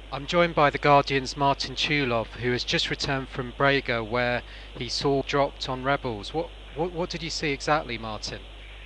I'm joined by the Guardian's Martin Chulov, who has just returned from Brega, where he saw dropped on rebels. What did you see exactly, Martin?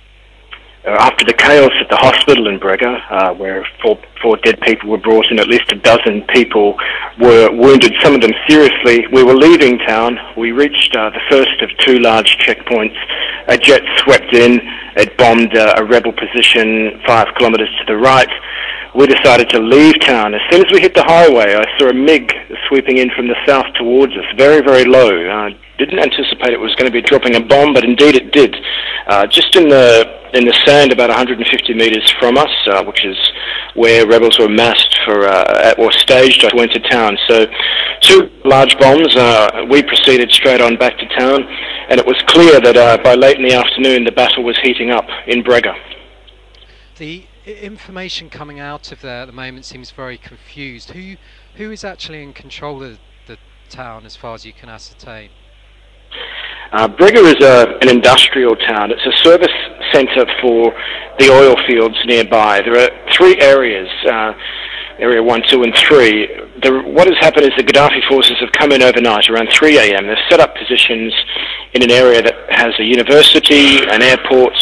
After the chaos at the hospital in Brega, where four dead people were brought in, at least a dozen people were wounded, some of them seriously. We were leaving town. We reached the first of two large checkpoints. A jet swept in. It bombed a rebel position 5 kilometres to the right. We decided to leave town. As soon as we hit the highway, I saw a MiG sweeping in from the south towards us, very, very low. Didn't anticipate it was going to be dropping a bomb, but indeed it did. Just in the sand about 150 metres from us, which is where rebels were massed or staged to enter town. So 2 large bombs. We proceeded straight on back to town, and it was clear that by late in the afternoon the battle was heating up in Brega. The information coming out of there at the moment seems very confused. Who is actually in control of the town, as far as you can ascertain? Brega is an industrial town. It's a service centre for the oil fields nearby. There are 3 areas, Area 1, 2 and 3. What has happened is the Gaddafi forces have come in overnight around 3 a.m. They've set up positions in an area that has a university, an airport,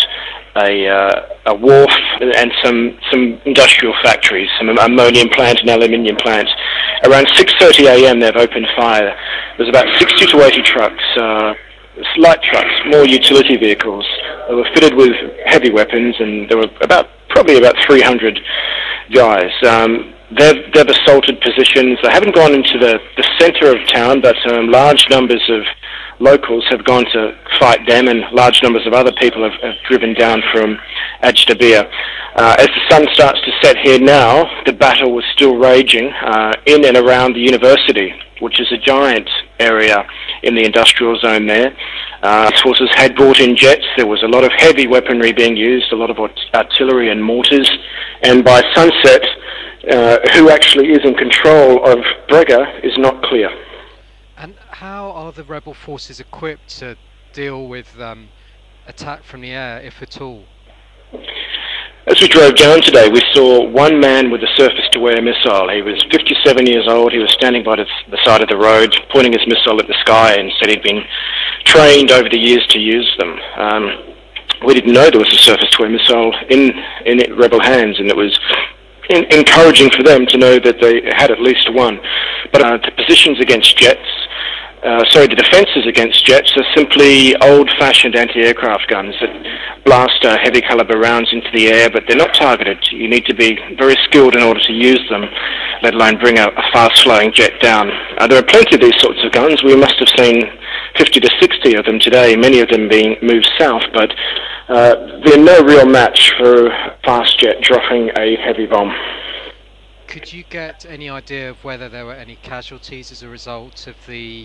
a wharf, and some industrial factories, some ammonium plant and aluminium plant. Around 6:30 a.m. they've opened fire. There's about 60 to 80 trucks, light trucks, more utility vehicles. They were fitted with heavy weapons, and there were probably about 300 guys. They've assaulted positions. They haven't gone into the centre of town, but large numbers of locals have gone to fight them, and large numbers of other people have driven down from Ajdabiya. As the sun starts to set here now, the battle was still raging in and around the university, which is a giant area in the industrial zone there. These forces had brought in jets. There was a lot of heavy weaponry being used, a lot of artillery and mortars, and by sunset, who actually is in control of Brega is not clear. And how are the rebel forces equipped to deal with attack from the air, if at all? As we drove down today, we saw one man with a surface-to-air missile. He was 57 years old. He was standing by the side of the road, pointing his missile at the sky, and said he'd been trained over the years to use them. We didn't know there was a surface-to-air missile in rebel hands, and it was encouraging for them to know that they had at least one. But the positions against jets, the defences against jets are simply old-fashioned anti-aircraft guns that blast heavy caliber rounds into the air, but they're not targeted. You need to be very skilled in order to use them, let alone bring a fast-flowing jet down. There are plenty of these sorts of guns. We must have seen 50 to 60 of them today, many of them being moved south, but they're no real match for a fast jet dropping a heavy bomb. Could you get any idea of whether there were any casualties as a result of the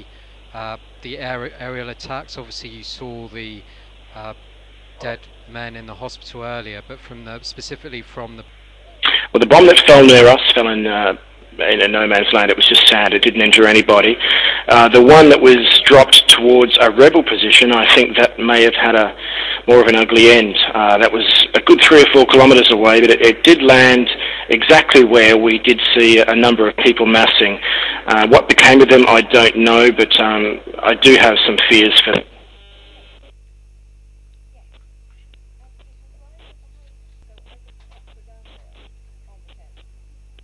aerial attacks? Obviously, you saw the dead men in the hospital earlier, but specifically from the... Well, the bomb that fell near us fell in a no man's land. It was just sand. It didn't injure anybody. The one that was dropped towards a rebel position, I think that may have had more of an ugly end. That was a good 3 or 4 kilometres away, but it did land exactly where we did see a number of people massing. What became of them, I don't know, but I do have some fears for